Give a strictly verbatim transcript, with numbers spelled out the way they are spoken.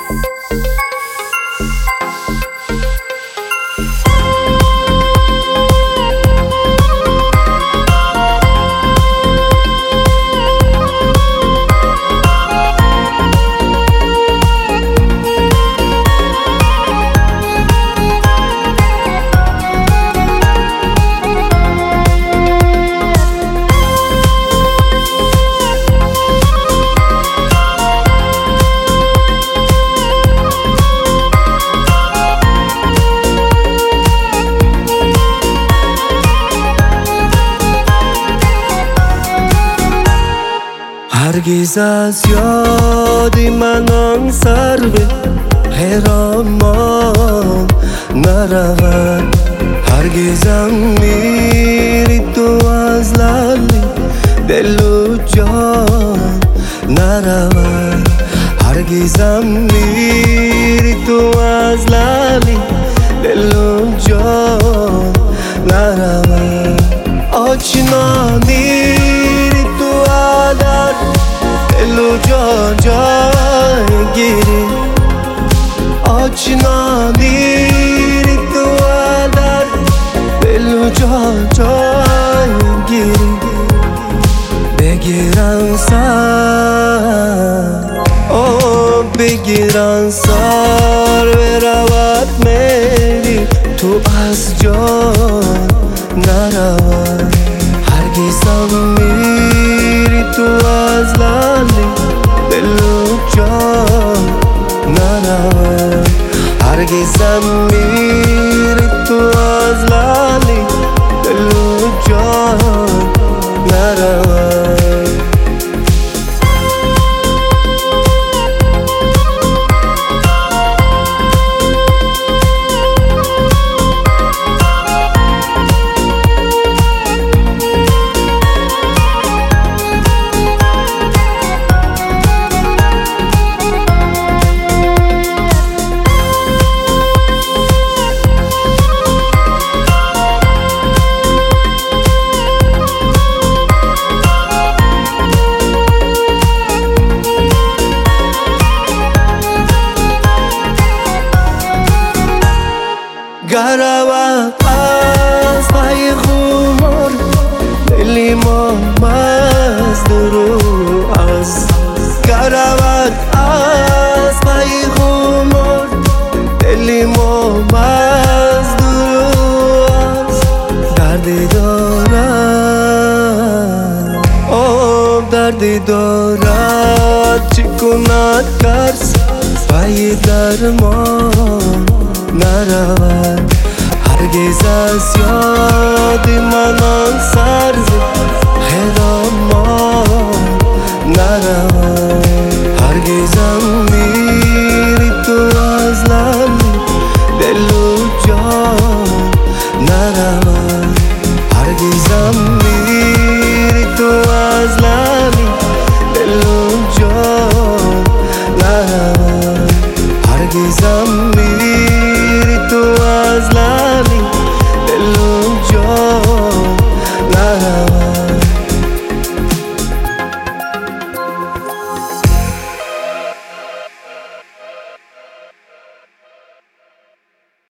هرگز از یادی من آن سرو حیرانم نرود، هرگزم میری تو از لالی دل و جان نرود، هرگزم میری تو از لالی دل و جان نرود. آشنا میری تو عادت دل و جان جای گیری، آشنا میری تو عادت دل و جان جای گیری. بگیرن سر او بگیرن سر برود میری تو از جان نرود، هرگزم میری تو از لالی دل و جان نرود، هرگزم میری تو از لالی دل و جان نرود. گرود از پای خمار دلی ما مست رو از، گرود از پای خمار دلی ما مست رو از. دردی دارد آب دردی دارد چی کند کس پای درمان نرود، هرگز از یاد من آن سرو حیرانم نرود.